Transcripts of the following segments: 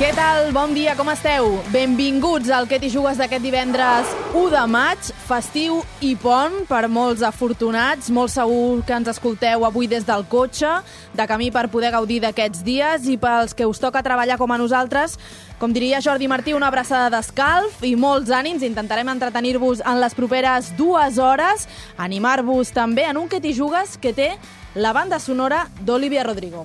Què tal? Bon dia, com esteu? Benvinguts al Que t'hi jugues d'aquest divendres 1 de maig, festiu i pont per molts afortunats. Molt segur que ens escolteu avui des del cotxe, de camí per poder gaudir d'aquests dies, i pels que us toca treballar com a nosaltres, com diria Jordi Martí, una abraçada d'escalf i molts ànims. Intentarem entretenir-vos en les properes 2 hores, animar-vos també en un Que t'hi jugues que té la banda sonora d'Olivia Rodrigo.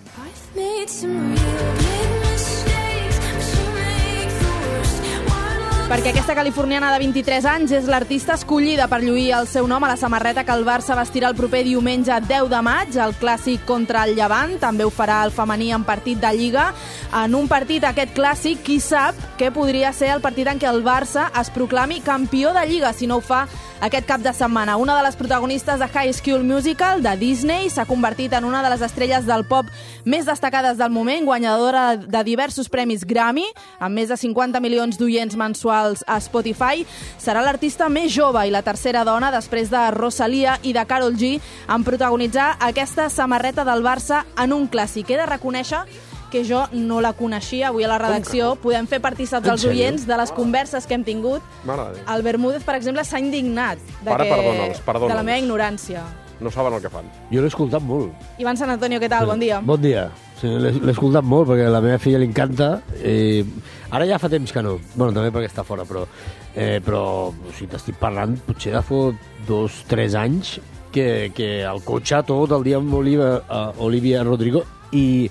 Perquè aquesta californiana de 23 anys és l'artista escollida per lluir el seu nom a la samarreta que el Barça vestirà el proper diumenge 10 de maig, el clàssic contra el Llevant. També ho farà el femení en partit de Lliga. En un partit, aquest clàssic, qui sap què podria ser el partit en què el Barça es proclami campió de Lliga, si no ho fa aquest cap de setmana. Una de les protagonistes de High School Musical, de Disney, s'ha convertit en una de les estrelles del pop més destacades del moment, guanyadora de diversos premis Grammy, amb més de 50 milions d'oients mensuals a Spotify. Serà l'artista més jove i la tercera dona, després de Rosalía i de Karol G, en protagonitzar aquesta samarreta del Barça en un clàssic. He de reconèixer que jo no la coneixia. Avui a la redacció podem fer partícips als oients de les converses que hem tingut. El Bermúdez, per exemple, s'ha indignat de la meva ignorància. No saben el que fan. Jo l'he escoltat molt. Ivan San Antonio, què tal? Bon dia. Bon dia. Sí, l'he escoltat molt perquè a la meva filla li encanta. Ara ja fa temps que no. Bueno, també perquè està fora, però si t'estic parlant, potser de fa 2-3 anys que el cotxe tot el dia amb Olivia Rodrigo i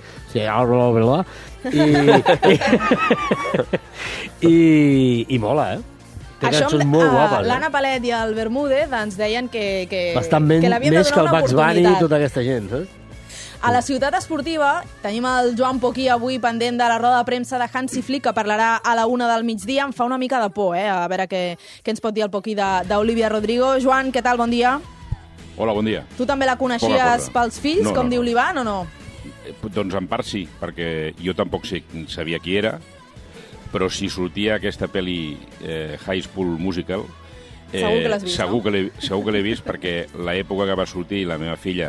mola, Té cançons molt guapes. L'Anna Palet i el Bermúdez ens deien que bastant més que el Bugs Bunny i tota aquesta gent, saps? A la ciutat esportiva tenim el Joan Poquí avui pendent de la roda de premsa de Hansi Flick, que parlarà a la 1 del migdia. Em fa una mica de por, a veure què ens pot dir el Poquí d'Olivia Rodrigo. Joan, què tal? Bon dia. Hola, bon dia. Tu també la coneixies pels fills, com diu l'Ivan, o no? Doncs en part sí, perquè jo tampoc sabia qui era, però si sortia aquesta pel·li High School Musical, segur que l'has vist, segur que l'he vist, perquè l'època que va sortir la meva filla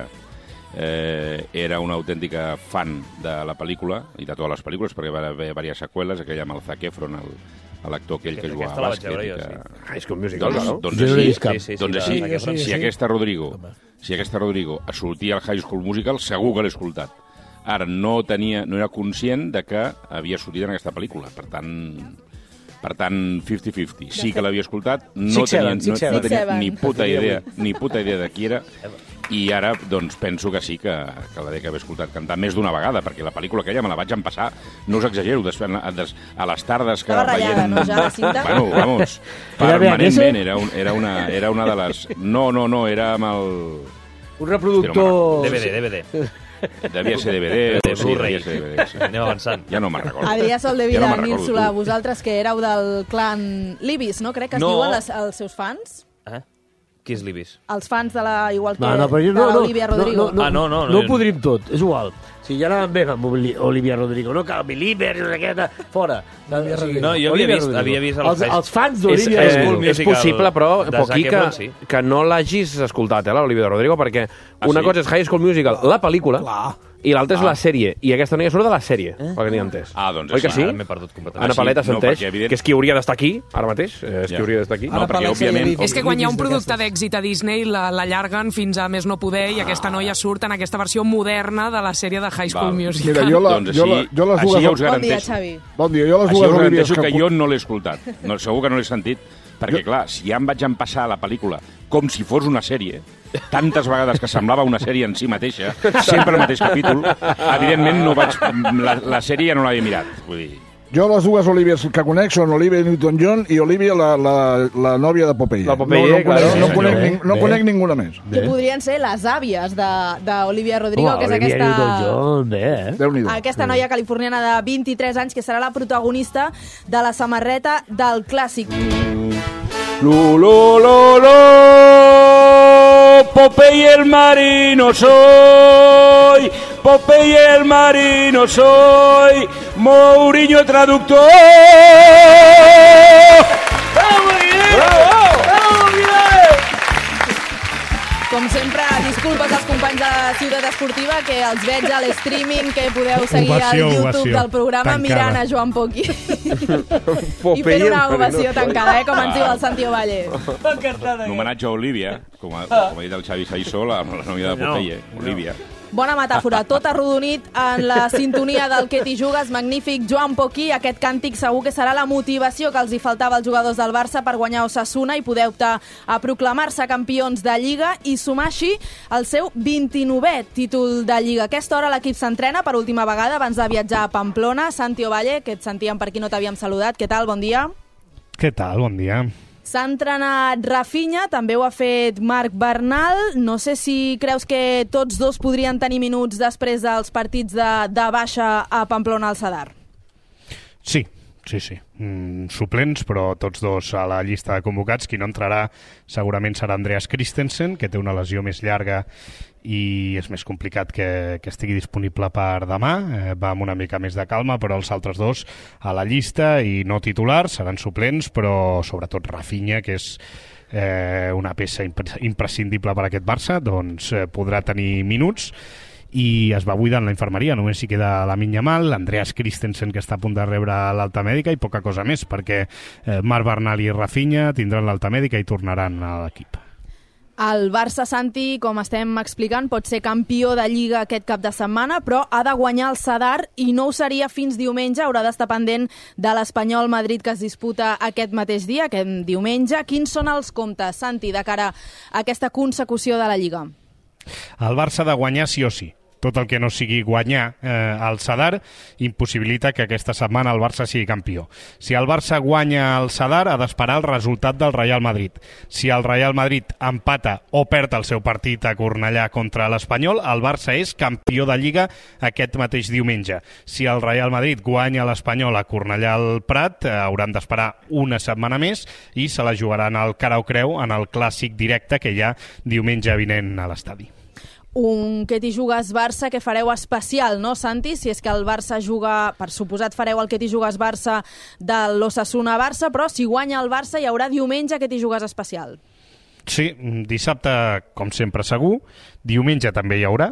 era una autèntica fan de la pel·lícula, i de totes les pel·lícules, perquè va haver diverses seqüeles, aquella amb el Zac Efron, l'actor aquell que jugava a bàsquet. High School Musical, no? Doncs així, si aquesta Rodrigo sortia al High School Musical, segur que l'he escoltat. Ara, no era conscient de que havia sortit en aquesta pel·lícula, per tant 50-50. Sí que l'havia escoltat, no tenia ni puta idea de qui era, i ara doncs penso que sí que la dec haver escoltat cantar més d'una vegada, perquè la pel·lícula aquella me la vaig empassar, no us exagero, a les tardes que veient... No, ja la cinta? Bueno, vamos, permanentment, era una de les... No, era amb el... Un reproductor... DVD. Devia ser DVD. Blu-ray. Anem avançant. Ja no me'n recordo. Adrià Soldevila, Nílsola, vosaltres que éreu del clan Libis, no? Crec que es diuen els seus fans. Qui és Libis? Els fans de la... igual que de l'Olivia Rodrigo. No ho podrim tot, és igual. Si ja anàvem bé amb Olivia Rodrigo, no cal Believer, no sé què, fora. No, jo havia vist els fans d'Olivia Rodrigo. És possible, però, Poquí, que no l'hagis escoltat, l'Olivia Rodrigo, perquè una cosa és High School Musical, la pel·lícula, i l'altra és la sèrie. I aquesta noia surt de la sèrie, perquè n'hi ha entès. Doncs oi que sí? M'he perdut completament. Anna Paleta s'entès, que és qui hauria d'estar aquí, ara mateix, és qui hauria d'estar aquí. No, perquè òbviament... És que quan hi ha un producte d'èxit a Disney l'allarguen fins a més no poder, i aquesta noia surt en aquesta versió moderna de la sèrie de High School Musical. Mira, així ja us garanteixo. Bon dia, jo les garanteixo que jo no l'he escoltat. Segur que no l'he sentit, perquè clar, si ja em vaig empassar la pel·lícula com si fos una sèrie, tantes vegades que semblava una sèrie en si mateixa, sempre el mateix capítol, evidentment no vaig... La sèrie ja no l'havia mirat, vull dir... Jo les dues Olivias que conec són Olivia Newton-John i Olivia, la nòvia de Popeye. La Popeye, no conec ninguna més. I podrien ser les àvies d'Olivia Rodrigo, que és aquesta noia californiana de 23 anys que serà la protagonista de la samarreta del clàssic. Popeye el marino soy, Popeye el marino soy, Mourinho traductor. Com sempre, disculpes als companys de Ciutat Esportiva, que els veig a l'streaming, que podeu seguir al YouTube del programa mirant a Joan Poqui. I fent una ovació tancada, com ens diu el Santi Ovalle. Un homenatge a Olivia, com ha dit el Xavi Saissó, la nòvia de Popeye, Olivia. Bona metàfora, tot arrodonit en la sintonia del Que t'hi jugues, magnífic Joan Poquí. Aquest càntic segur que serà la motivació que els hi faltava als jugadors del Barça per guanyar Osasuna i poder optar a proclamar-se campions de Lliga i sumar així el seu 29è títol de Lliga. A aquesta hora l'equip s'entrena per última vegada abans de viatjar a Pamplona. Santi Ovalle, que et sentíem per aquí, no t'havíem saludat. Què tal? Bon dia. Què tal? Bon dia. S'ha entrenat Rafinha, també ho ha fet Marc Bernal. No sé si creus que tots dos podrien tenir minuts després dels partits de baixa a Pamplona al Sadar. Sí. Suplents, però tots dos a la llista de convocats. Qui no entrarà segurament serà Andreas Christensen, que té una lesió més llarga i és més complicat que estigui disponible per demà. Va amb una mica més de calma, però els altres dos a la llista i no titulars seran suplents, però sobretot Rafinha, que és una peça imprescindible per a aquest Barça, doncs podrà tenir minuts i es va buidar en la infermeria, només hi queda Lamine Yamal, l'Andreas Christensen, que està a punt de rebre l'alta mèdica, i poca cosa més, perquè Marc Bernal i Rafinha tindran l'alta mèdica i tornaran a l'equip. El Barça, Santi, com estem explicant, pot ser campió de Lliga aquest cap de setmana, però ha de guanyar el Sadar i no ho seria fins diumenge. Haurà d'estar pendent de l'Espanyol Madrid, que es disputa aquest mateix dia, aquest diumenge. Quins són els comptes, Santi, de cara a aquesta consecució de la Lliga? El Barça ha de guanyar sí o sí. Tot el que no sigui guanyar el Sadar impossibilita que aquesta setmana el Barça sigui campió. Si el Barça guanya el Sadar, ha d'esperar el resultat del Real Madrid. Si el Real Madrid empata o perd el seu partit a Cornellà contra l'Espanyol, el Barça és campió de Lliga aquest mateix diumenge. Si el Real Madrid guanya l'Espanyol a Cornellà al Prat, hauran d'esperar una setmana més i se la jugaran al cara o creu en el clàssic directe que hi ha diumenge vinent a l'estadi. Un Que t'hi jugues Barça que fareu especial, no, Santi? Si és que el Barça juga, per suposat fareu el Que t'hi jugues Barça de l'Osasuna-Barça, però si guanya el Barça hi haurà diumenge Que t'hi jugues especial. Sí, dissabte, com sempre, segur. Diumenge també hi haurà,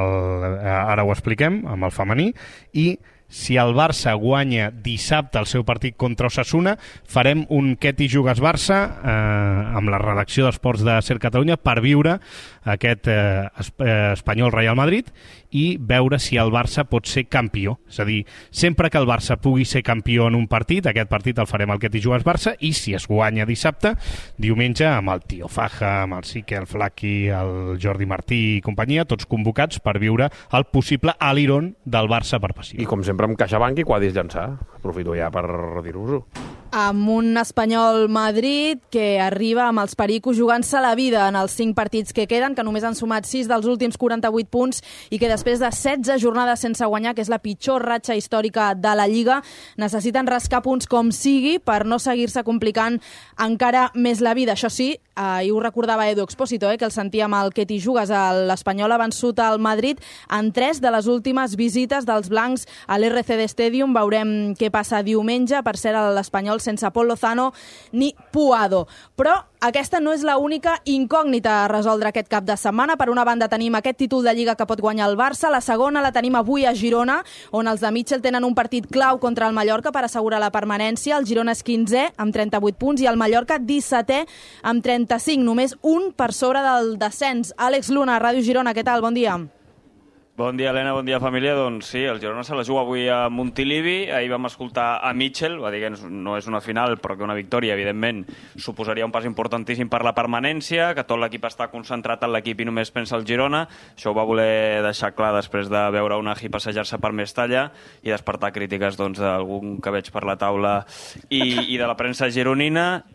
ara ho expliquem, amb el femení, i si el Barça guanya dissabte el seu partit contra Osasuna, farem un Que t'hi jugues Barça amb la redacció d'Esports de Ser Catalunya per viure aquest Espanyol Real Madrid i veure si el Barça pot ser campió. És a dir, sempre que el Barça pugui ser campió en un partit, aquest partit el farem al Que t'hi jugues Barça, i si es guanya dissabte, diumenge amb el Tio Faja, amb el Sique, el Flaqui, el Jordi Martí i companyia, tots convocats per viure el possible aliron del Barça per passiu. I com sempre amb CaixaBank i quadris llançar. Aprofito ja per dir-vos-ho. Amb un Espanyol Madrid que arriba amb els pericos jugant-se la vida en els 5 partits que queden, que només han sumat 6 dels últims 48 punts i que després de 16 jornades sense guanyar, que és la pitjor ratxa històrica de la Lliga, necessiten rascar punts com sigui per no seguir-se complicant encara més la vida. Això sí, ahir ho recordava Edu Expósito, que el sentíem al Que t'hi jugues. L'Espanyol ha vençut al Madrid en 3 de les últimes visites dels blancs a l'RCD Stadium. Veurem què passa diumenge. Per cert, l'Espanyol sense Pol Lozano ni Puado. Però aquesta no és l'única incògnita a resoldre aquest cap de setmana. Per una banda tenim aquest títol de Lliga que pot guanyar el Barça, la segona la tenim avui a Girona, on els de Mitchell tenen un partit clau contra el Mallorca per assegurar la permanència. El Girona és 15è amb 38 punts i el Mallorca 17è amb 35, només un per sobre del descens. Àlex Luna, Ràdio Girona, què tal? Bon dia. Bon dia, Helena, bon dia, família. Doncs sí, el Girona se la juga avui a Montilivi. Ahir vam escoltar a Mitchell, va dir que no és una final, però que una victòria, evidentment, suposaria un pas importantíssim per la permanència, que tot l'equip està concentrat en l'equip i només pensa el Girona. Això ho va voler deixar clar després de veure una Unai passejar-se per Mestalla i despertar crítiques d'algun que veig per la taula i de la premsa gironina.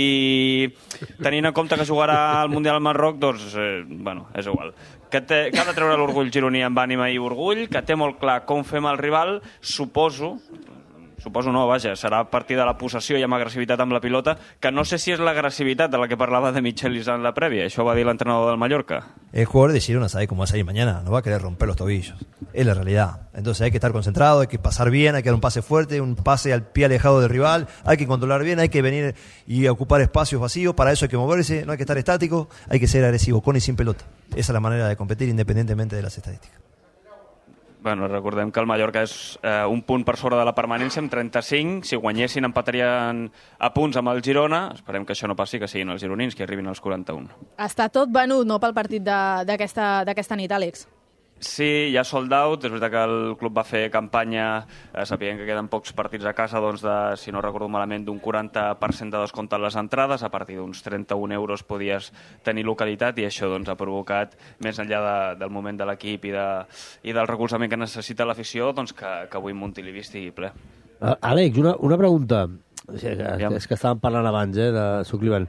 I tenint en compte que jugarà al Mundial al Marroc, doncs, és igual. Que ha de treure l'orgull gironí amb ànima i orgull, que té molt clar com fem el rival, suposo, Suposo no, vaja, serà a partir de la possessió i amb agressivitat amb la pilota, que no sé si és l'agressivitat de la que parlava de Michelis en la prèvia. Això va dir l'entrenador del Mallorca. El jugador de Girona sabe cómo va a salir mañana, no va a querer romper los tobillos. Es la realidad. Entonces hay que estar concentrado, hay que pasar bien, hay que dar un pase fuerte, un pase al pie alejado del rival, hay que controlar bien, hay que venir y ocupar espacios vacíos, para eso hay que moverse, no hay que estar estático, hay que ser agresivo, con y sin pelota. Esa es la manera de competir independientemente de las estadísticas. Bueno, recordem que el Mallorca és un punt per sobre de la permanència amb 35. Si guanyessin empatarien a punts amb el Girona. Esperem que això no passi, que siguin els gironins que arribin als 41. Està tot venut, no?, pel partit d'aquesta nit, Àlex. Sí, hi ha sold out. És veritat que el club va fer campanya, sabien que queden pocs partits a casa, doncs si no recordo malament, d'un 40% de descompte en les entrades. A partir d'uns 31 euros podies tenir localitat i això doncs, ha provocat, més enllà del moment de l'equip i del recolzament que necessita l'afició, doncs, que avui Montilivi estigui ple. Àlex, una pregunta. És que estàvem parlant abans, de Suclivan.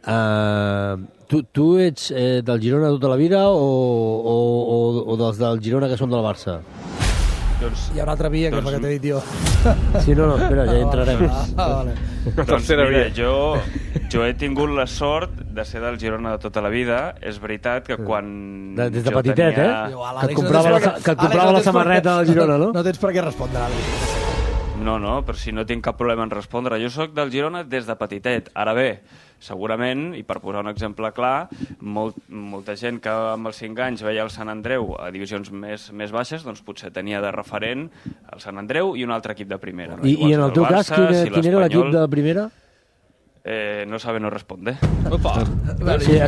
Tu ets del Girona tota la vida o dels del Girona que són del Barça? Hi ha una altra via, que és la que t'he dit jo. Sí, no, espera, ja entrarem. Vale. Doncs mira, jo he tingut la sort de ser del Girona de tota la vida. És veritat que quan des de petitet, que et comprava la samarreta del Girona, no? No tens per què respondre, Àlex. No, però si no tinc cap problema en respondre. Jo sóc del Girona des de petitet. Ara bé, segurament, i per posar un exemple clar, molta gent que amb els 5 anys veia el Sant Andreu a divisions més baixes, doncs potser tenia de referent el Sant Andreu i un altre equip de primera. I en el teu cas, quin era l'equip de primera? No sabe, no responde. Opa! Mira,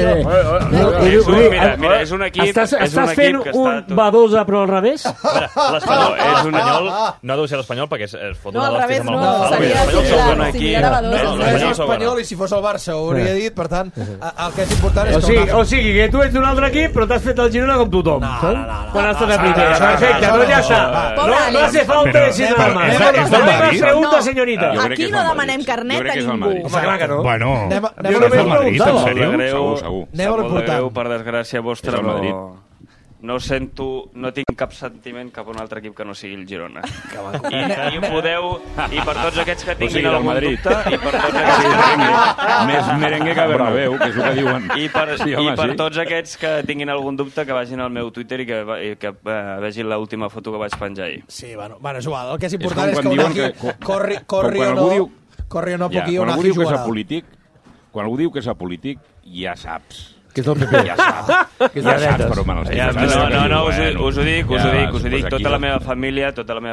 és un equip... Estàs fent un Badosa però al revés? L'Espanyol no deu ser l'Espanyol perquè es fot una d'hòsties amb el Gonzalo. És l'Espanyol i si fos el Barça ho hauria dit, per tant, el que és important és que... O sigui, que tu ets d'un altre equip però t'has fet el Girona com tothom. No. Quan has estat a primera. Perfecte, doncs ja està. No hace falta decir nada más. No pregunta, señorita. Aquí no demanem carnet a ningú. Home, clar que no. Bueno, anem a Madrid, en sèrio? Segur. Anem a l'important. Per desgràcia vostra, no tinc cap sentiment cap a un altre equip que no sigui el Girona. I per tots aquests que tinguin algun dubte, i per tots aquests més merengue que Bernabéu, que és el que diuen. I per tots aquests que tinguin algun dubte, que vagin al meu Twitter i que vegin l'última foto que vaig penjar ahir. Sí, bueno, és igual. El que és important és que un equip corri o no pugui un equip jugarà. Quan algú diu que és apolític, ja saps. Que és del PP. Ja saps per on van els tiros. No, us ho dic. Tota la meva família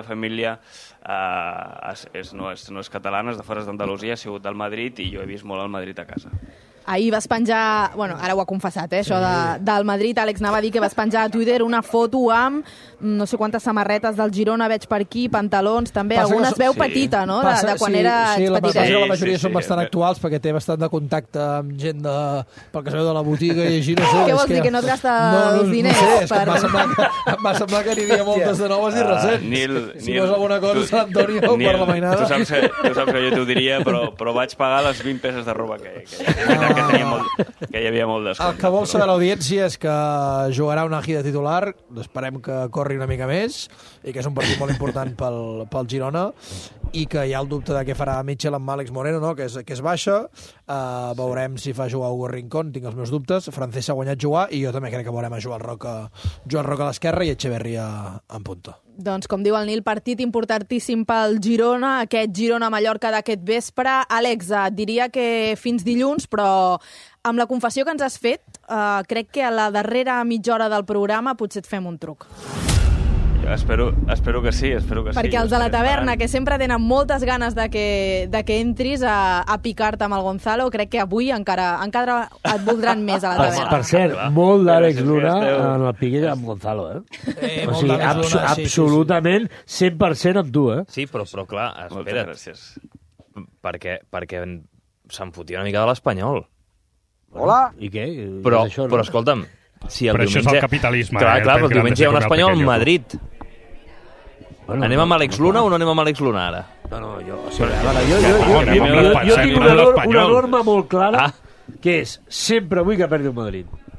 no és catalana, és de fora d'Andalusia, ha sigut del Madrid i jo he vist molt el Madrid a casa. Ahir vas penjar, bueno, ara ho ha confessat, això del Madrid, Àlex anava a dir que vas penjar a Twitter una foto amb no sé quantes samarretes del Girona, veig per aquí, pantalons, també, alguna es veu petita, no?, de quan era petitet. La majoria són bastant actuals, perquè té bastant de contacte amb gent pel que es veu de la botiga i així, no sé. Què vols dir, que no et gasta els diners? No sé, és que em va semblar que n'hi havia moltes de noves i recents. Si no és alguna cosa, Sant Antonio, per la mainada. Tu saps que jo t'ho diria, però vaig pagar les 20 peces de roba que hi havia molt descompte. El que vol saber l'audiència és que jugarà una gira titular, esperem que corri una mica més, i que és un partit molt important pel Girona, i que hi ha el dubte de què farà Mitchell amb Àlex Moreno, no? que és baixa. Veurem si fa jugar Hugo Rincón, tinc els meus dubtes. Francesc ha guanyat jugar, i jo també crec que veurem a Joan Roca a l'esquerra i Echeverría en punta. Doncs, com diu el Nil, partit importantíssim pel Girona, aquest Girona-Mallorca d'aquest vespre. Àlex, diria que fins dilluns, però amb la confessió que ens has fet, crec que a la darrera mitja hora del programa potser et fem un truc. Espero que sí. Perquè els de la taverna, que sempre tenen moltes ganes de que entris a picar-te amb el Gonzalo, crec que avui encara et voldran més a la taverna. Per cert, molt d'Àlex Luna en el pique amb Gonzalo, o sigui, absolutament 100% amb tu, Sí, però clar, espera't. Gràcies. Perquè se'n fotia una mica de l'Espanyol. Hola? I què? Però escolta'm, si el però diumenge... això és el capitalisme. Clar, però el diumenge hi ha un Espanyol a Madrid. Anem amb Àlex Luna o no anem amb Àlex Luna ara? No, jo tinc una norma molt clara, que és sempre vull que perdi el Madrid.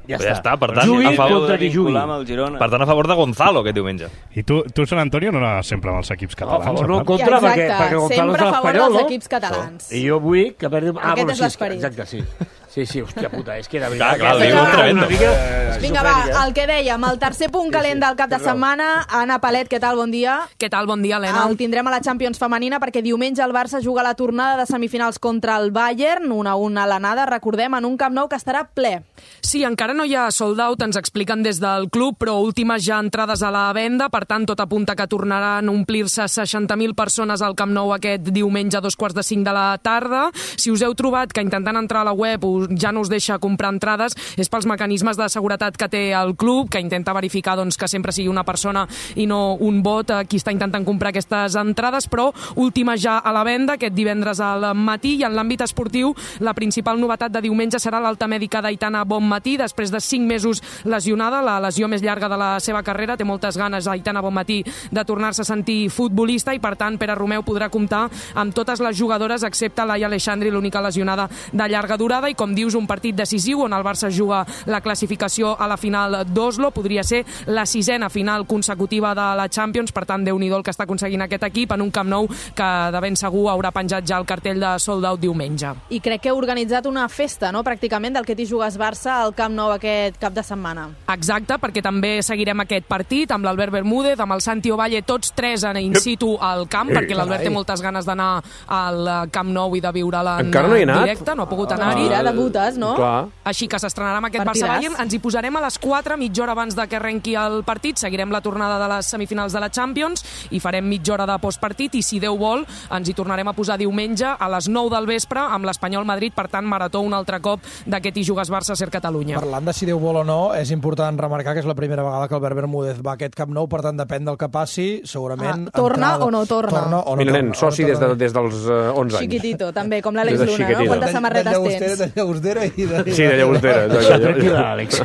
Ja està, per tant, Jugui a favor contra qui jugui. Per tant, a favor de Gonzalo aquest diumenge. I tu, San Antonio, no anaves sempre amb els equips catalans? A favor, no, Marc? contra, Exacte, perquè Gonzalo sempre és a favor l'espanyol, dels no? equips catalans. I jo vull que perdi... Aquest és l'esperit. Exacte, sí. Sí, hòstia puta, és que era Clar, veritat. diu un tremendo. Vinga, va, el que dèiem, el tercer punt calent del cap de setmana. Anna Palet, què tal? Bon dia. Què tal? Bon dia, Helena. El tindrem a la Champions femenina perquè diumenge el Barça juga la tornada de semifinals contra el Bayern, 1-1 a l'anada, recordem, en un Camp Nou que estarà ple. Sí, encara no hi ha sold out, ens expliquen des del club, però últimes ja entrades a la venda, per tant, tot apunta que tornaran a omplir-se 60.000 persones al Camp Nou aquest diumenge a 4:45 de la tarda. Si us heu trobat que intentant entrar a la web ja no us deixa comprar entrades, és pels mecanismes de seguretat que té el club, que intenta verificar doncs, que sempre sigui una persona i no un bot qui està intentant comprar aquestes entrades, però última ja a la venda aquest divendres al matí. I en l'àmbit esportiu, la principal novetat de diumenge serà l'alta mèdica d'Aitana Bonmatí, després de 5 mesos lesionada, la lesió més llarga de la seva carrera. Té moltes ganes Aitana Bonmatí de tornar-se a sentir futbolista i, per tant, Pere Romeu podrà comptar amb totes les jugadores, excepte Laia Aleixandri, l'única lesionada de llarga durada. I, com dius, un partit decisiu on el Barça juga la classificació a la final d'Oslo. Podria ser la 6ª final consecutiva de la Champions, per tant, Déu-n'hi-do el que està aconseguint aquest equip en un Camp Nou que de ben segur haurà penjat ja el cartell de sold out diumenge. I crec que heu organitzat una festa, no?, pràcticament, del que t'hi jugues Barça al Camp Nou aquest cap de setmana. Exacte, perquè també seguirem aquest partit amb l'Albert Bermúdez, amb el Santi Ovalle, tots tres en in situ al camp, perquè l'Albert té moltes ganes d'anar al Camp Nou i de viure-la en directe, no ha pogut anar-hi. Mira, debutes, no? Clar. Així que s'estrenarà amb aquest Barça-Bayern. Ens hi posarem a les 4, mitja hora abans de que arrenqui el partit. Seguirem la tornada de les semifinals de la Champions i farem mitja hora de postpartit i, si Déu vol, ens hi tornarem a posar diumenge a les 9 del vespre amb l'Espanyol Madrid. Per tant, marató un altre cop d'aquest Hi jugues Barça Ser Catalunya. Parlant de si Déu vol o no, és important remarcar que és la primera vegada que Albert Bermúdez va a aquest Camp Nou, per tant, depèn del que passi, segurament... Torna o no torna? Mira, nen, soci des dels 11 anys. Chiquitito, també, com l'Àlex Luna, no? Quantes samarretes tens? De llagostera i de... Sí, de llagostera. Tranquil·la, Àlex.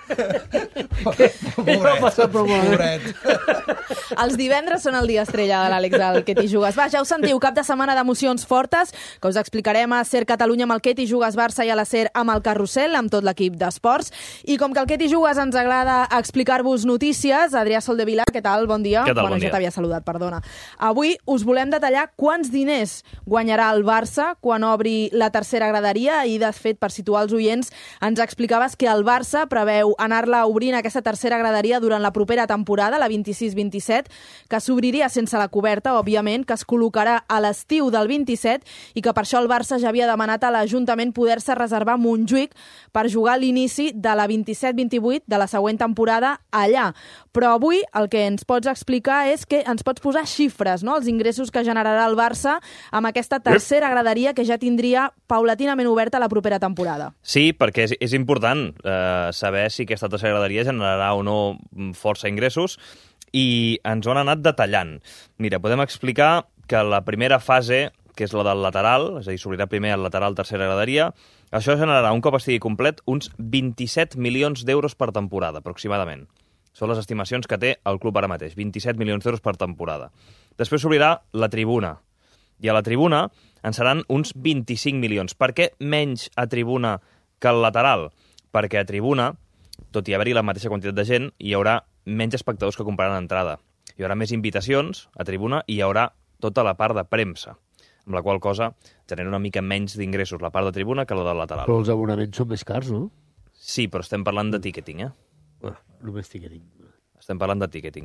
Pobret. Els divendres són el dia estrella de l'Àlex al Que t'hi jugues. Va, ja ho sentiu, cap de setmana d'emocions fortes, que us explicarem a Ser Catalunya amb el Que t'hi jugues Barça i a la Ser amb el Carrusel, amb tot l'equip d'esports. I com que el Que t'hi jugues ens agrada explicar-vos notícies, Adrià Soldevila, què tal? Bon dia. Què tal, bon dia? Ja t'havia saludat, perdona. Avui us volem detallar quants diners guanyarà el Barça quan obri la tercera graderia i, de fet, per situar els oients, ens explicaves que el Barça preveu anar-la obrint aquesta tercera graderia durant la propera temporada, la 26-27, que s'obriria sense la coberta, òbviament, que es col·locarà a l'estiu del 27 i que per això el Barça ja havia demanat a l'Ajuntament poder-se reservar Montjuïc per jugar a l'inici de la 27-28 de la següent temporada allà. Però avui el que ens pots explicar és que ens pots posar xifres, no?, els ingressos que generarà el Barça amb aquesta tercera graderia que ja tindria paulatinament oberta la propera temporada. Sí, perquè és important saber si aquesta tercera graderia generarà o no força ingressos, i ens ho han anat detallant. Mira, podem explicar que la primera fase, que és la del lateral, és a dir, s'obrirà primer el lateral tercera graderia, això generarà, un cop estigui complet, uns 27 milions d'euros per temporada, aproximadament. Són les estimacions que té el club ara mateix, 27 milions d'euros per temporada. Després s'obrirà la tribuna, i a la tribuna en seran uns 25 milions. Per què menys a tribuna que al lateral? Perquè a tribuna, tot i haver-hi la mateixa quantitat de gent, hi haurà menys espectadors que compraran entrada. Hi haurà més invitacions a tribuna i hi haurà tota la part de premsa, amb la qual cosa genera una mica menys d'ingressos la part de tribuna que la del lateral. Però els abonaments són més cars, no? Sí, però estem parlant de ticketing, Només ticketing. Estem parlant de ticketing.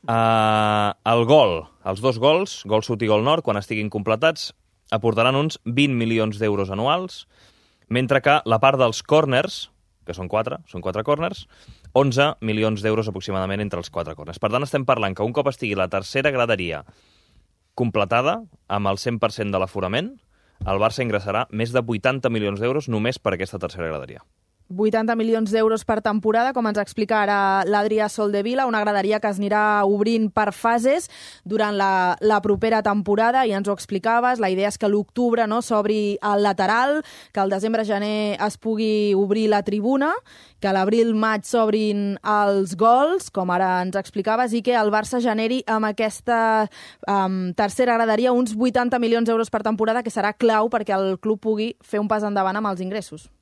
El gol, els dos gols, gol sud i gol nord, quan estiguin completats, aportaran uns 20 milions d'euros anuals, mentre que la part dels corners, que són 4 corners, 11 milions d'euros aproximadament entre els 4 corners. Per tant, estem parlant que un cop estigui la tercera graderia completada, amb el 100% de l'aforament, el Barça ingressarà més de 80 milions d'euros només per aquesta tercera graderia. 80 milions d'euros per temporada, com ens explica ara l'Adrià Soldevila, una graderia que es anirà obrint per fases durant la propera temporada, i ens ho explicaves, la idea és que a l'octubre, no, s'obri el lateral, que al desembre-gener es pugui obrir la tribuna, que a l'abril-maig s'obrin els gols, com ara ens explicaves, i que el Barça generi amb aquesta tercera graderia uns 80 milions d'euros per temporada, que serà clau perquè el club pugui fer un pas endavant amb els ingressos.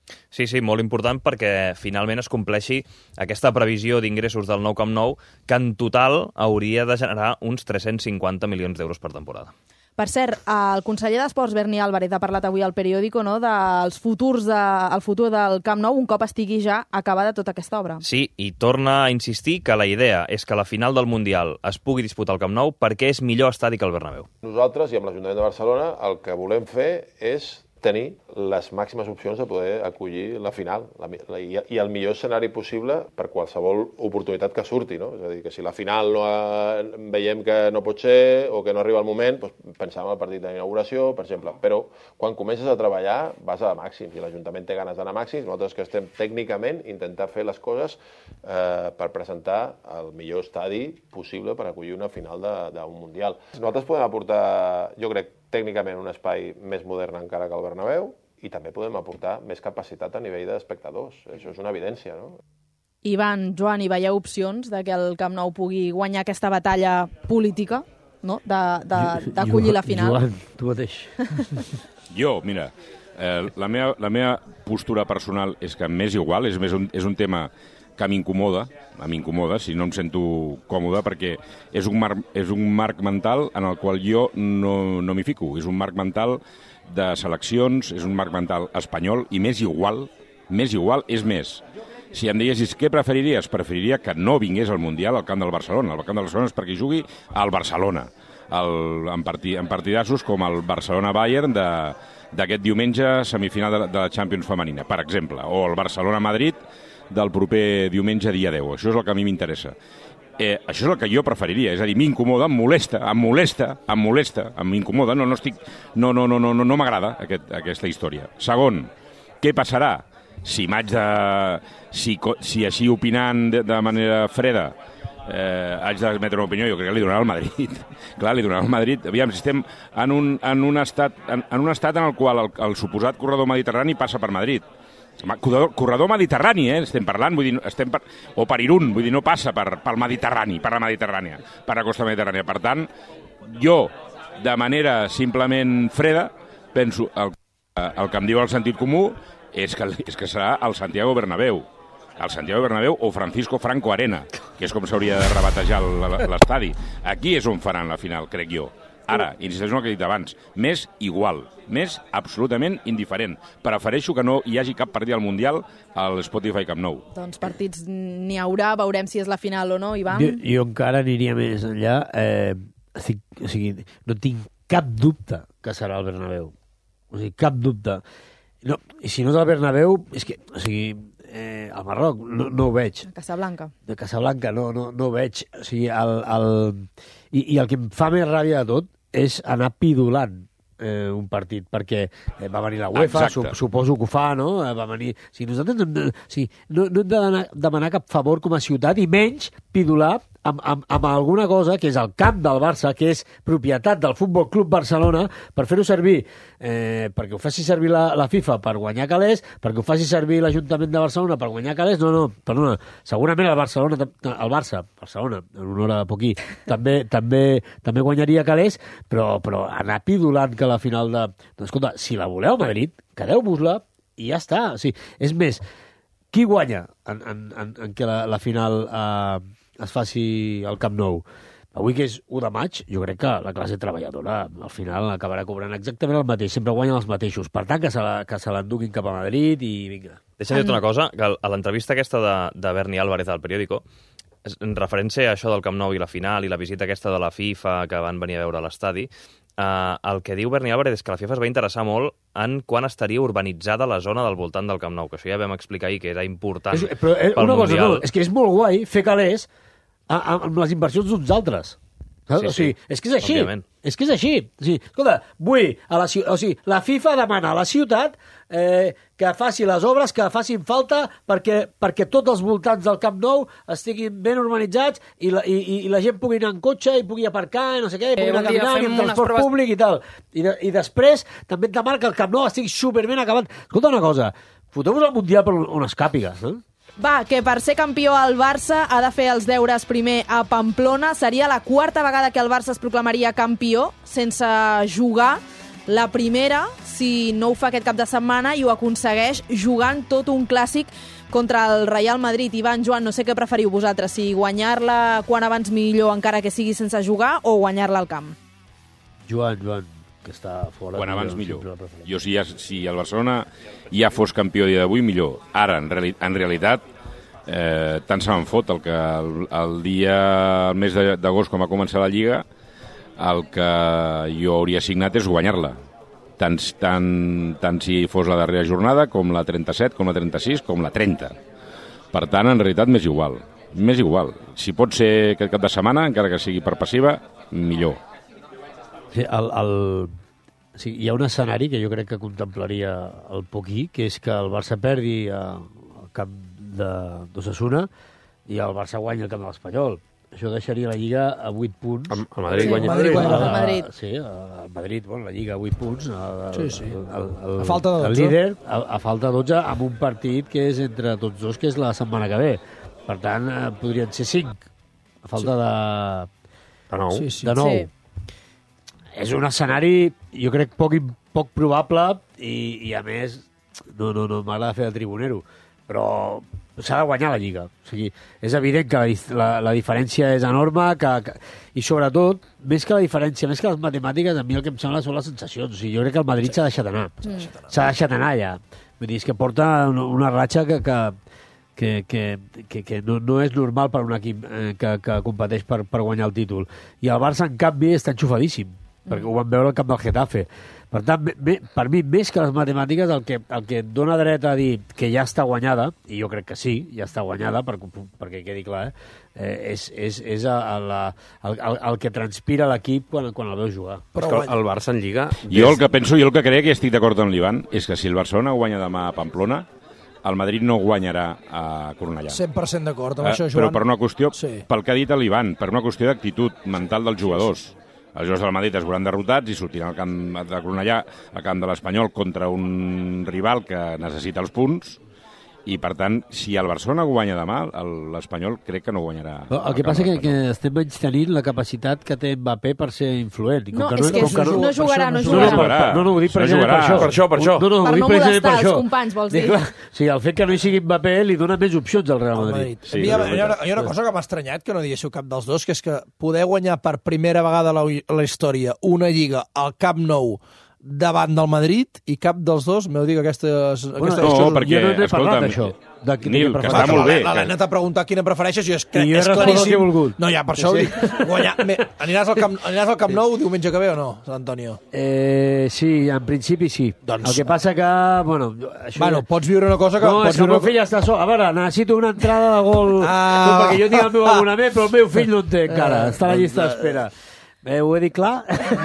Sí, molt important perquè finalment es compleixi aquesta previsió d'ingressos del nou Camp Nou, que en total hauria de generar uns 350 milions d'euros per temporada. Per cert, el conseller d'Esports, Berni Álvarez, ha parlat avui al periòdico, no?, del futur del Camp Nou un cop estigui ja acabada tota aquesta obra. Sí, i torna a insistir que la idea és que la final del Mundial es pugui disputar al Camp Nou perquè és millor estadi que el Bernabéu. Nosaltres, i amb l'Ajuntament de Barcelona, el que volem fer és tenir les màximes opcions de poder acollir la final i el millor escenari possible per qualsevol oportunitat que surti, no? És a dir, que si la final veiem que no pot ser o que no arriba el moment, doncs pensem en el partit d'inauguració, per exemple. Però quan comences a treballar vas a màxims i l'Ajuntament té ganes d'anar a màxims. Nosaltres que estem tècnicament intentar fer les coses per presentar el millor estadi possible per acollir una final d'un Mundial. Nosaltres podem aportar, jo crec, tècnicament un espai més modern encara que el Bernabéu i també podem aportar més capacitat a nivell d'espectadors. Això és una evidència, no? Ivan, Joan, hi veieu opcions de que el Camp Nou pugui guanyar aquesta batalla política, no?, d'acollir la final? Joan, tu mateix. Jo, mira, la meva postura personal és que m'és igual, és un tema que m'incomoda, si no em sento còmode, perquè és un marc mental en el qual jo no m'hi fico. És un marc mental de seleccions, és un marc mental espanyol, i m'és igual, és més. Si em diguessis què preferiries, preferiria que no vingués al Mundial al camp del Barcelona. El camp del Barcelona és perquè jugui al Barcelona, en partidassos com el Barcelona-Bayern d'aquest diumenge, semifinal de la Champions femenina, per exemple, o el Barcelona-Madrid del proper diumenge, dia 10. Això és el que a mi m'interessa. Això és el que jo preferiria, és a dir, m'incomoda, m'incomoda, no m'agrada aquesta història. Segon, què passarà? Si així opinant de manera freda haig d'admetre una opinió, jo crec que li donarà al Madrid. Clar, li donarà al Madrid. Aviam, si estem en un estat en el qual el suposat corredor mediterrani passa per Madrid. Corredor mediterrani, estem parlant, vull dir, o per Irún, vull dir, no passa pel Mediterrani, per la Mediterrània, per la costa mediterrània. Per tant, jo, de manera simplement freda, penso, el que em diu el sentit comú és que serà el Santiago Bernabéu. El Santiago Bernabéu o Francisco Franco Arena, que és com s'hauria de rebatejar l'estadi. Aquí és on faran la final, crec jo. Ara, insisteixo en el que he dit abans, més igual, més absolutament indiferent. Prefereixo que no hi hagi cap partit al Mundial al Spotify Camp Nou. Doncs partits n'hi haurà, veurem si és la final o no, Ivan. Jo encara aniria més enllà. No tinc cap dubte que serà el Bernabéu. O sigui, cap dubte. No, i si no és el Bernabéu, és que, al Marroc no ho veig. De Casablanca. De Casablanca no ho veig. O sigui, i el que em fa més ràbia de tot és anar pidolant un partit, perquè va venir la UEFA, suposo que ho fa, no? Va venir... Nosaltres no hem de demanar cap favor com a ciutat, i menys pidolar amb alguna cosa que és el camp del Barça, que és propietat del Futbol Club Barcelona, per fer-ho servir, perquè ho faci servir la FIFA per guanyar calés, perquè ho faci servir l'Ajuntament de Barcelona per guanyar calés. No, perdona, segurament el Barça, Barcelona, en honor a Poquí, també guanyaria calés, però anar pidolant que la final de... Doncs escolta, si la voleu a Madrid, quedeu-vos-la i ja està. O sigui, és més, qui guanya en que la final es faci al Camp Nou? Avui, que és 1 de maig, jo crec que la classe treballadora al final acabarà cobrant exactament el mateix, sempre guanyen els mateixos. Per tant, que se l'enduguin cap a Madrid i vinga. Deixa'm dir-te una cosa, que a l'entrevista aquesta de Berni Álvarez al periòdico, en referència a això del Camp Nou i la final i la visita aquesta de la FIFA que van venir a veure a l'estadi, el que diu Berni Álvarez és que la FIFA es va interessar molt en quan estaria urbanitzada la zona del voltant del Camp Nou, que això ja vam explicar ahir, que era important pel Mundial. És que és molt guai fer calés amb les inversions d'uns altres. Sí, o sigui, és que és així. Òbviament. És que és així. O sigui, escolta, la FIFA demana a la ciutat que faci les obres que facin falta perquè tots els voltants del Camp Nou estiguin ben urbanitzats i la gent pugui anar en cotxe i pugui aparcar, no sé què, i pugui anar caminant i amb transport públic i tal. I després també et demana que el Camp Nou estigui superben acabat. Escolta una cosa, foteu-vos al Mundial per unes càpigues, no? Va, que per ser campió el Barça ha de fer els deures primer a Pamplona. Seria la 4ª vegada que el Barça es proclamaria campió sense jugar La primera, si no ho fa aquest cap de setmana i ho aconsegueix jugant tot un clàssic contra el Real Madrid. Ivan, Joan, no sé què preferiu vosaltres, si guanyar-la quan abans millor encara que sigui sense jugar o guanyar-la al camp? Joan, que està fora... Quan abans millor. Jo, si el Barcelona ja fos campió dia d'avui, millor. Ara, en realitat, tant se me'n fot el mes d'agost, quan va començar la Lliga, el que jo hauria signat és guanyar-la. Tant si fos la darrera jornada, com la 37, com la 36, com la 30. Per tant, en realitat, m'és igual. M'és igual. Si pot ser aquest cap de setmana, encara que sigui per passiva, millor. Sí, sí, hi ha un escenari que jo crec que contemplaria el Poquí, que és que el Barça perdi al camp d'Osasuna i el Barça guanya el camp de l'Espanyol. Això deixaria la Lliga a 8 punts. El Madrid guanya. Sí, el Madrid, la Lliga a 8 punts. A falta de 12. El líder, a falta de 12, amb un partit que és entre tots dos, que és la setmana que ve. Per tant, podrien ser 5. A falta de 9. De 9. Sí. És un escenari, jo crec, poc probable i a més, no m'agrada fer de tribunero, però s'ha de guanyar la Lliga. O sigui, és evident que la diferència és enorme i sobretot, més que la diferència, més que les matemàtiques, a mi el que em sembla són les sensacions. O sigui, jo crec que el Madrid s'ha deixat anar. S'ha deixat anar ja. Vull dir, és que porta una ratxa que no és normal per un equip que competeix per guanyar el títol. I el Barça, en canvi, està enxufadíssim, perquè ho vam veure al camp del Getafe. Per tant, per mi, més que les matemàtiques, el que et dona dret a dir que ja està guanyada, i jo crec que sí, ja està guanyada, perquè quedi clar, és el que transpira l'equip quan el veus jugar. Però el Barça en Lliga... Jo el que penso, jo el que crec, i estic d'acord amb l'Ivan, és que si el Barcelona guanya demà a Pamplona, el Madrid no guanyarà a Cornellà. 100% d'acord amb això, Joan. Però per una qüestió, pel que ha dit l'Ivan, per una qüestió d'actitud mental dels jugadors. Els jugadors del Madrid es veuran derrotats i sortiran al camp de Cornellà, al camp de l'Espanyol, contra un rival que necessita els punts, i per tant, si el Barcelona guanya demà, l'Espanyol crec que no guanyarà. El que passa és que estem menystenint la capacitat que té Mbappé per ser influent. No, és que no jugarà. No, ho dic precisament per això. Per no molestar els companys, vols dir? Sí, el fet que no hi sigui Mbappé li dona més opcions al Real Madrid. Hi ha una cosa que m'ha estranyat, que no diguéssiu cap dels dos, que és que poder guanyar per primera vegada a la història una Lliga al Camp Nou davant del Madrid, i cap dels dos m'heu dit que aquestes no, perquè, jo no n'he parlat d'això. Nil, que està molt bé. L'Helena t'ha preguntat quina prefereixes i és claríssim. No, ja, per això ho dic. Aniràs al Camp Nou diumenge que ve o no, Sant Antonio? Sí, en principi sí. El que passa que, pots viure una cosa que... No, és que el meu fill està sol. A veure, necessito una entrada de gol. No, perquè jo tinc el meu abonament, però el meu fill no en té encara. Està a la llista d'espera. Ho he dit clar?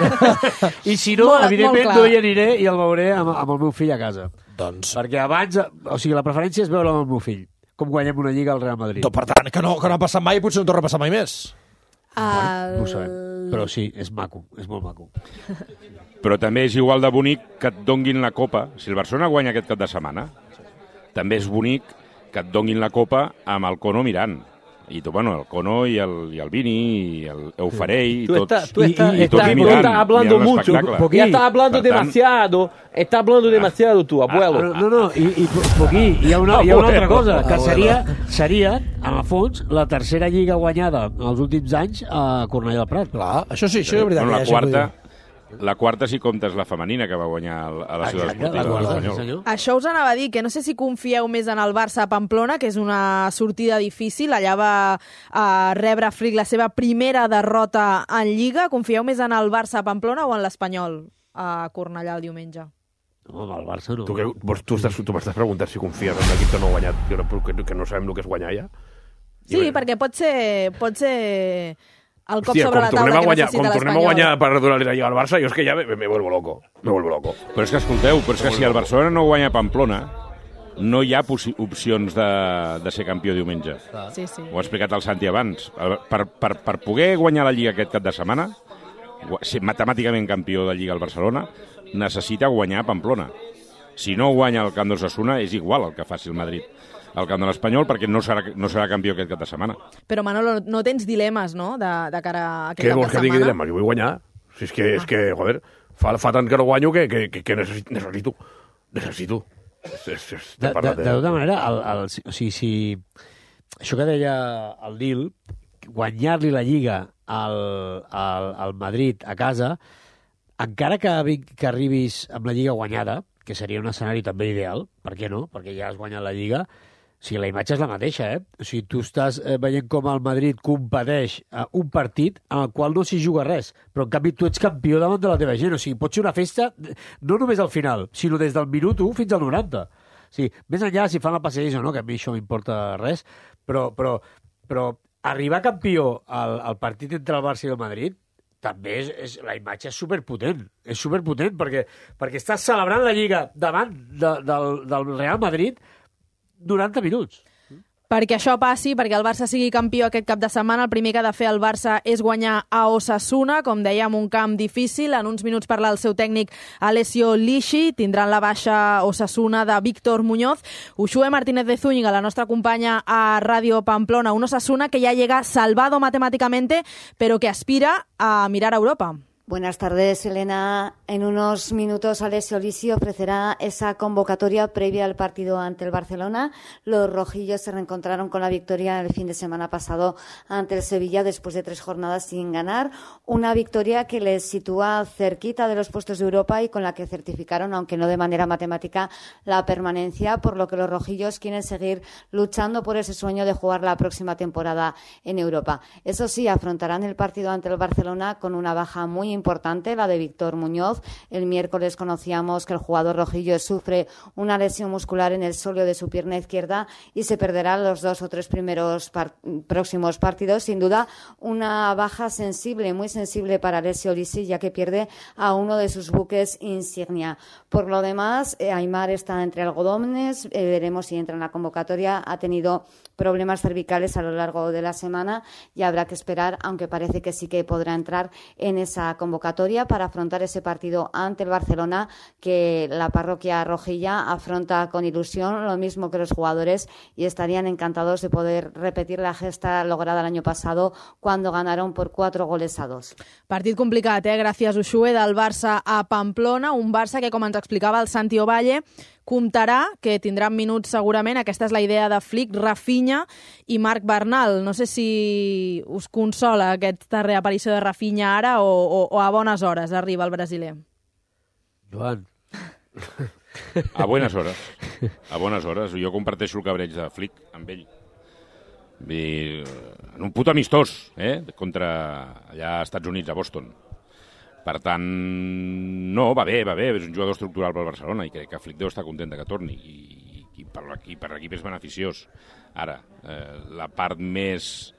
I si no, evidentment no hi aniré i el veuré amb el meu fill a casa. Perquè abans, o sigui, la preferència és veure amb el meu fill, com guanyem una Lliga al Real Madrid. Per tant, que no ha passat mai i potser no torna a passar mai més. No ho sabem, però sí, és maco, és molt maco. Però també és igual de bonic que et donguin la Copa. Si el Barcelona guanya aquest cap de setmana, també és bonic que et donguin la Copa amb el Cono mirant. Y tú, el Cono y el Vini y el Eufarey y todos. Tú estás hablando mucho, porque ya estás hablando demasiado. Estás hablando demasiado tú, abuelo. No, i Poquí, hi ha una altra cosa, que seria, en el fons, la tercera Lliga guanyada en els últims anys a Cornellà del Prat. Clar, això sí, això és veritat. La quarta si comptes la femenina que va guanyar a la Ciutat Esportiva de l'Espanyol. Això us anava a dir, que no sé si confieu més en el Barça a Pamplona, que és una sortida difícil. Allà va rebre Frick la seva primera derrota en Lliga. Confieu més en el Barça a Pamplona o en l'Espanyol a Cornellà el diumenge? No, amb el Barça no. Tu m'estàs preguntant si confies en l'equip que no ha guanyat, que no sabem el que és guanyar ja? Sí, perquè pot ser... el cop sobre la taula que necessita l'Espanyol. Com tornem a guanyar per donar la Lliga al Barça, jo és que ja me vuelvo loco. Però és que escolteu, si el Barcelona no guanya a Pamplona, no hi ha opcions de ser campió diumenge. Sí. Ho ha explicat el Santi abans. Per poder guanyar la Lliga aquest cap de setmana, ser matemàticament campió de Lliga al Barcelona, necessita guanyar a Pamplona. Si no guanya el camp d'Osasuna, és igual el que faci el Madrid al camp de l'Espanyol, perquè no serà campió aquest cap de setmana. Però, Manolo, no tens dilemes, no?, de cara a aquest cap de setmana. Què vols que digui dilemes? Jo vull guanyar. Si és que, joder, Fa tant que no guanyo que necessito. De tota manera, o sigui, si això que deia el Nil, guanyar-li la Lliga al Madrid a casa, encara que arribis amb la Lliga guanyada, que seria un escenari també ideal, per què no? Perquè ja has guanyat la Lliga, o sigui, la imatge és la mateixa, O sigui, tu estàs veient com el Madrid competeix un partit en el qual no s'hi juga res, però en canvi tu ets campió davant de la teva gent. O sigui, pot ser una festa no només al final, sinó des del minut 1 fins al 90. O sigui, més enllà si fan el passeig o no, que a mi això m'importa res, però arribar campió al partit entre el Barça i el Madrid també la imatge és superpotent. És superpotent perquè estàs celebrant la Lliga davant del Real Madrid 90 minuts. Perquè això passi, perquè el Barça sigui campió aquest cap de setmana, el primer que ha de fer el Barça és guanyar a Osasuna, com dèiem, un camp difícil. En uns minuts parla el seu tècnic Alessio Lixi, tindran la baixa Osasuna de Víctor Muñoz. Uxue Martínez de Zúñiga, la nostra companya a Radio Pamplona, un Osasuna que ya llega salvado matemáticamente, pero que aspira a mirar a Europa. Buenas tardes, Elena. En unos minutos Alessio Lixi ofrecerá esa convocatoria previa al partido ante el Barcelona. Los rojillos se reencontraron con la victoria el fin de semana pasado ante el Sevilla después de 3 jornadas sin ganar. Una victoria que les sitúa cerquita de los puestos de Europa y con la que certificaron, aunque no de manera matemática, la permanencia, por lo que los rojillos quieren seguir luchando por ese sueño de jugar la próxima temporada en Europa. Eso sí, afrontarán el partido ante el Barcelona con una baja muy importante, la de Víctor Muñoz. El miércoles conocíamos que el jugador rojillo sufre una lesión muscular en el sóleo de su pierna izquierda y se perderá los 2 o 3 primeros próximos partidos. Sin duda, una baja sensible, muy sensible para Alessio Lixi, ya que pierde a uno de sus buques insignia. Por lo demás, Aimar está entre algodones, veremos si entra en la convocatoria. Ha tenido problemas cervicales a lo largo de la semana y habrá que esperar, aunque parece que sí que podrá entrar en esa convocatoria para afrontar ese partido ante el Barcelona, que la parroquia rojilla afronta con ilusión, lo mismo que los jugadores, y estarían encantados de poder repetir la gesta lograda el año pasado cuando ganaron por 4-2. Partit complicat, gràcies Uxue, del Barça a Pamplona, un Barça que, com ens explicava el Santi Ovalle, comptarà, que tindran minuts segurament, aquesta és la idea de Flick, Rafinha i Marc Bernal. No sé si us consola aquesta reaparició de Rafinha ara o a bones hores arriba el brasiler. Joan. A bones hores. A bones hores. Jo comparteixo el cabreig de Flick amb ell. En un puto amistós, contra allà als Estats Units, a Boston. Per tant, no, va bé, és un jugador estructural pel Barcelona i crec que Flick deu estar content que torni i per l'equip és beneficiós. Ara, la part més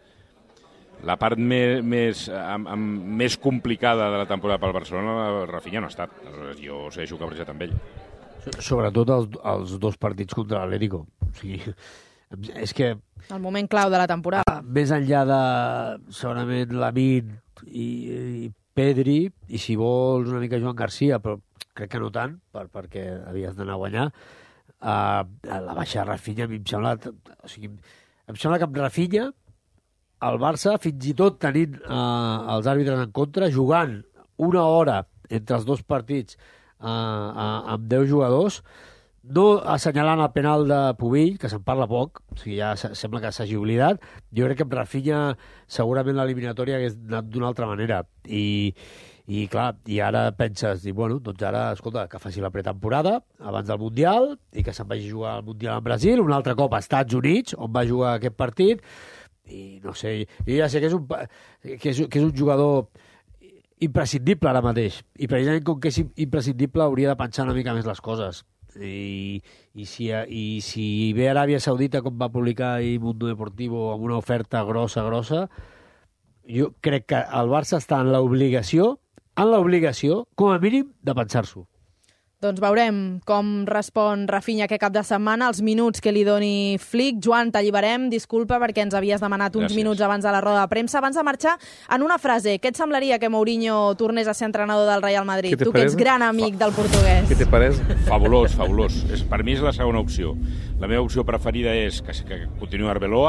complicada de la temporada pel Barcelona, Rafinha no ha estat. Jo segueixo cabrejat amb ell. Sobretot els 2 partits contra l'Atlético. O sigui, és que... El moment clau de la temporada. Més enllà de, segurament, Lamine i Pedri, i si vols una mica Joan Garcia, però crec que no tant, perquè havies d'anar a guanyar, la baixa Rafinha a mi em sembla... O sigui, em sembla que amb Rafinha el Barça, fins i tot tenint els àrbitres en contra, jugant una hora entre els 2 partits amb 10 jugadors, no assenyalant el penal de Pubill, que se'n parla poc, o sigui, ja sembla que s'hagi oblidat. Jo crec que amb Rafinha segurament l'eliminatòria hagués anat d'una altra manera. I clar, i ara penses, bueno, doncs ara, escolta, que faci la pretemporada abans del Mundial i que se'n vagi a jugar al Mundial en Brasil, un altre cop a Estats Units, on va jugar aquest partit, i no sé, jo ja sé que és un jugador imprescindible ara mateix, i precisament com que és imprescindible hauria de pensar una mica més les coses. I si ve Aràbia Saudita, com va publicar Mundo Deportivo, amb una oferta grossa, jo crec que el Barça està en l'obligació, com a mínim, de pensar-s'ho. Doncs veurem com respon Rafinha aquest cap de setmana, els minuts que li doni Flick. Joan, t'alliberem, disculpa perquè ens havies demanat uns minuts abans de la roda de premsa. Abans de marxar, en una frase, què et semblaria que Mourinho tornés a ser entrenador del Real Madrid? Tu que ets gran amic del portuguès. Què te parece? Fabulós. Per mi és la segona opció. La meva opció preferida és que continuï Arbeloa,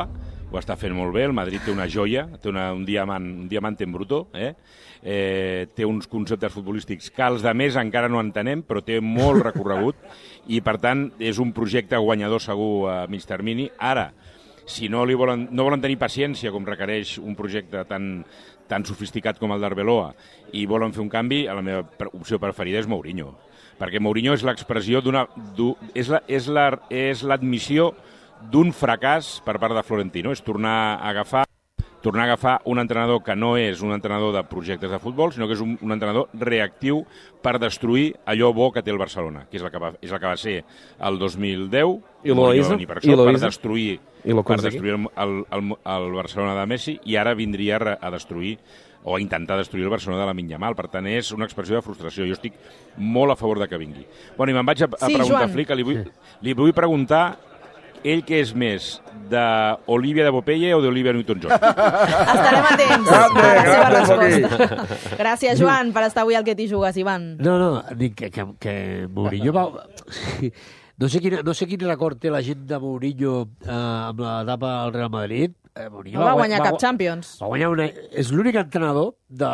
ho està fent molt bé, el Madrid té una joia, té un diamant en bruto, té uns conceptes futbolístics que els de més encara no entenem, però té molt recorregut, i per tant és un projecte guanyador segur a mig termini. Ara, si no volen tenir paciència, com requereix un projecte tan sofisticat com el d'Arbeloa, i volen fer un canvi, la meva opció preferida és Mourinho, perquè Mourinho és l'expressió és l'admissió d'un fracàs per part de Florentino, és tornar a agafar un entrenador que no és un entrenador de projectes de futbol, sinó que és un entrenador reactiu per destruir allò bo que té el Barcelona, que és el que va ser el 2010, per destruir el Barcelona de Messi, i ara vindria a destruir o a intentar destruir el Barcelona de Lamine Yamal. Per tant, és una expressió de frustració. Jo estic molt a favor de que vingui. Bueno, i me'n vaig a preguntar a Flick, que li vull preguntar ell què és més, d'Olivia de Popeye o d'Olivia Newton-John? Estarem atents a la seva resposta. Gràcies, Joan, per estar avui al Que t'hi jugues, Ivan. No, dic que Mourinho va... No sé quin record té la gent de Mourinho amb l'etapa al Real Madrid. No va guanyar cap Champions. Va guanyar és l'únic entrenador de...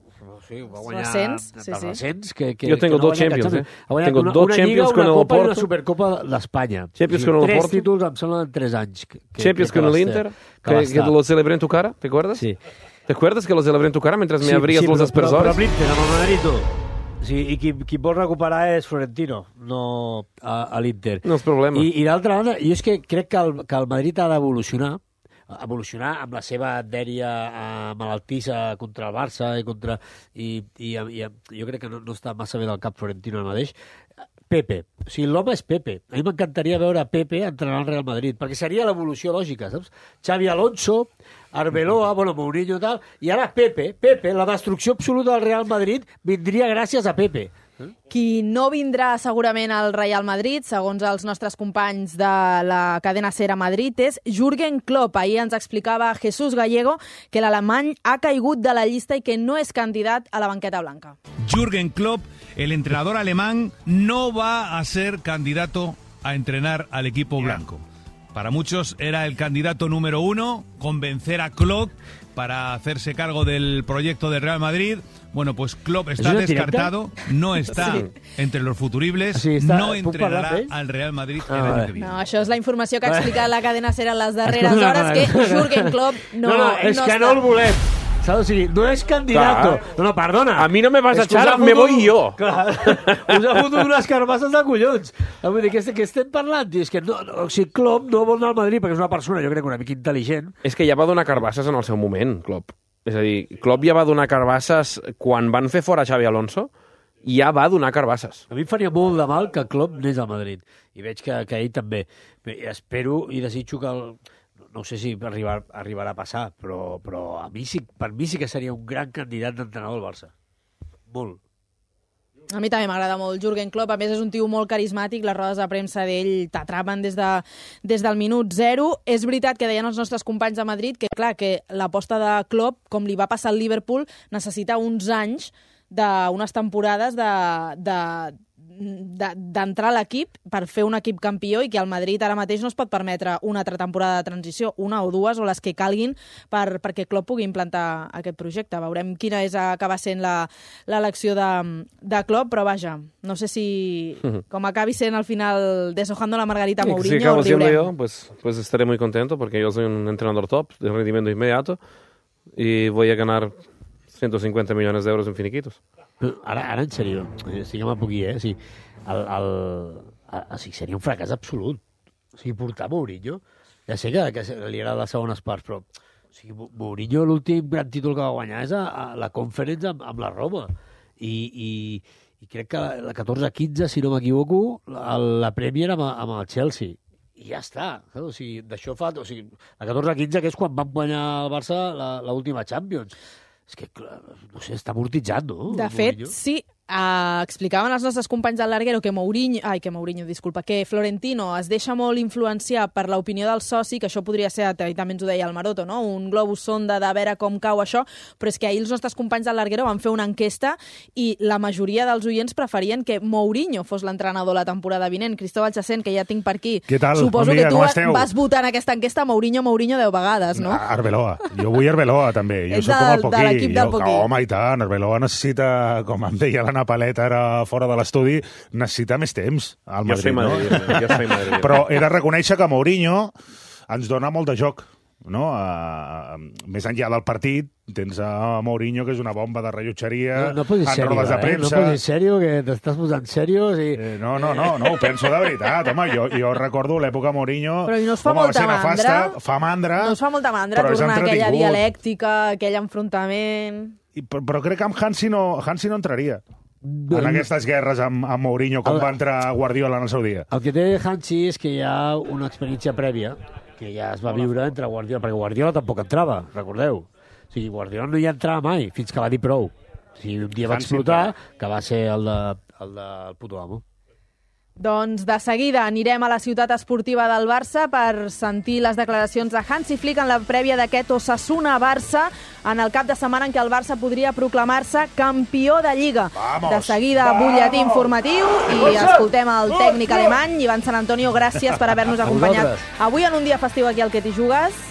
va guanyar recents. Yo tengo dos Champions, Tengo dos Champions con el Oporto. Y una Supercopa d'Espanya. Champions con el Oporto. 3 títulos em sembla en 3 anys. Champions con el Inter, que lo celebré en tu cara, ¿te acuerdas? Sí. ¿Te acuerdas que lo celebré en tu cara mientras me abrías los aspersores? Però l'Inter, amb el Madrid no. Sí, i qui vol recuperar és Florentino, no a l'Inter. No és problema. I d'altra banda, jo és que crec que el Madrid ha d'evolucionar amb la seva dèria malaltissa contra el Barça i jo crec que no està massa bé del cap Florentino el mateix. Pepe, o sigui, l'home és Pepe. A mi m'encantaria veure Pepe entrenar al Real Madrid, perquè seria l'evolució lògica, saps? Xavi Alonso, Arbeloa, Mourinho i tal, i ara Pepe, la destrucció absoluta del Real Madrid vindria gràcies a Pepe. Qui no vindrà segurament al Real Madrid, segons els nostres companys de la cadena SER a Madrid, és Jürgen Klopp. Ahir ens explicava Jesús Gallego que l'alemany ha caigut de la llista i que no és candidat a la banqueta blanca. Jürgen Klopp, el entrenador alemán, no va a ser candidato a entrenar al equipo blanco. Para muchos era el candidato número 1, convencer a Klopp para hacerse cargo del proyecto de Real Madrid. Bueno, pues Klopp está descartado, no está entre los futuribles, no entrenarà al Real Madrid l'any que viene. No, això és la informació que ha explicat la cadena SER en les darreres hores, que Jürgen Klopp no és que no el volem. O sigui, no és candidato. No, perdona. A mi no me vas a echar, me voy yo. Clar, us ha fotut unes carbasses de collons. Vull dir, què estem parlant? És que Klopp no vol anar al Madrid perquè és una persona, jo crec, una mica intel·ligent. És que ja va donar carbasses en el seu moment, Klopp. És a dir, Klopp ja va donar carbasses quan van fer fora Xavi Alonso, ja va donar carbasses. A mi em faria molt de mal que Klopp anés al Madrid. I veig que ell també. Espero i desitjo que no sé si arribarà a passar, però per mi sí que seria un gran candidat d'entrenador del Barça. Molt. A mi també m'agrada molt Jürgen Klopp, a més és un tio molt carismàtic, les rodes de premsa d'ell t'atrapen des del minut 0. És veritat que deien els nostres companys de Madrid que, clar, que l'aposta de Klopp, com li va passar al Liverpool, necessita uns anys d'unes temporades d'entrar a l'equip per fer un equip campió i que el Madrid ara mateix no es pot permetre una altra temporada de transició, una o dues o les que calguin perquè Klopp pugui implantar aquest projecte. Veurem quina acaba sent l'elecció de Klopp, però vaja, no sé si com acabi sent al final deshojando la margarita Mourinho, si acabo siendo yo, pues estaré muy contento porque yo soy un entrenador top de rendimiento inmediato y voy a ganar 150 millones de euros en finiquitos. Ara en sèrio, estiguem a poc aquí, seria un fracàs absolut. O sigui, portar Mourinho, ja sé que li agrada les segones parts, però Mourinho l'últim gran títol que va guanyar és a la Conference amb la Roma. I crec que la 14-15, si no m'equivoco, la Premier amb el Chelsea. I ja està. O sigui, d'això fa... O sigui, la 14-15, que és quan van guanyar el Barça l'última Champions. És que, no sé, està amortitzant, no? De fet, sí, Explicaven els nostres companys del Larguero que Florentino es deixa molt influenciar per l'opinió del soci, que això podria ser, també ens ho deia el Maroto, no? Un globus sonda de veure com cau això, però és que ahir els nostres companys del Larguero van fer una enquesta i la majoria dels oients preferien que Mourinho fos l'entrenador la temporada vinent. Cristóbal Chacén, que ja tinc per aquí. Què tal? Suposo Bon dia, que tu com esteu? vas votar en aquesta enquesta Mourinho 10 vegades, no? Arbeloa. Jo vull Arbeloa, també. Jo És soc com el Poquí. de l'equip del Poquí. Home, i tant. Arbeloa necessita, com em deia l'Anna Palet ara fora de l'estudi, necessita més temps al Jo soy Madrid, madridista. Però he de reconèixer que Mourinho ens dona molt de joc, no? Més enllà del partit, tens a Mourinho, que és una bomba de rellotgeria, no en rodes de premsa. No posis sèrio, que t'estàs posant sèrio. No, ho penso de veritat. Home, jo recordo l'època Mourinho... Però no es fa molta mandra? Fa mandra. No es fa molta mandra tornar a aquella dialèctica, aquell enfrontament... Però crec que amb Hansi no entraria en aquestes guerres amb Mourinho, com va entrar Guardiola en el seu dia. El que té Hansi és que hi ha una experiència prèvia que ja es va viure entre Guardiola, perquè Guardiola tampoc entrava, recordeu. O sigui, Guardiola no hi entrava mai, fins que va dir prou. O sigui, un dia va explotar, que va ser el del puto amo. Doncs de seguida anirem a la ciutat esportiva del Barça per sentir les declaracions de Hansi Flick en la prèvia d'aquest Osasuna-Barça en el cap de setmana en què el Barça podria proclamar-se campió de Lliga. De seguida, butlletí informatiu i escoltem el tècnic alemany, Ivan San Antonio. Gràcies per haver-nos acompanyat avui en un dia festiu aquí al Que t'hi jugues.